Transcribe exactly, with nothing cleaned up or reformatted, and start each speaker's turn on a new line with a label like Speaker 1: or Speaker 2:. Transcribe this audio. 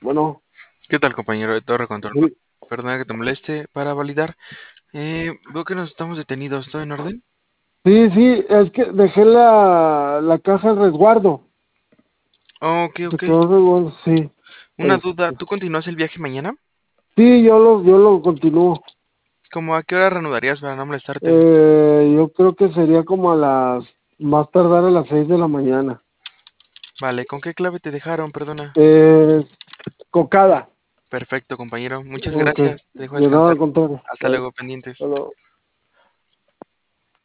Speaker 1: Bueno,
Speaker 2: ¿Qué tal, compañero de Torre Control?
Speaker 1: sí,
Speaker 2: Perdona que te moleste para validar. Eh, veo que nos estamos detenidos. ¿Todo en orden?
Speaker 1: sí, sí, es que dejé la, la caja de resguardo.
Speaker 2: Oh, ok,
Speaker 1: Se
Speaker 2: ok.
Speaker 1: quedó en resguardo, sí.
Speaker 2: Una duda.
Speaker 1: Este,
Speaker 2: ¿Tú continúas el viaje mañana?
Speaker 1: sí, yo lo, yo lo continúo.
Speaker 2: ¿Cómo a qué hora reanudarías para no molestarte?
Speaker 1: Eh, yo creo que sería como a las, más tardar a las seis de la mañana.
Speaker 2: Vale, ¿con qué clave te dejaron? Perdona.
Speaker 1: Eh, Cocada.
Speaker 2: Perfecto, compañero. Muchas
Speaker 1: Ok,
Speaker 2: gracias. Te dejo
Speaker 1: de nada
Speaker 2: descansar.
Speaker 1: al contrario.
Speaker 2: Hasta
Speaker 1: Bye.
Speaker 2: luego, pendientes.
Speaker 1: Hasta luego.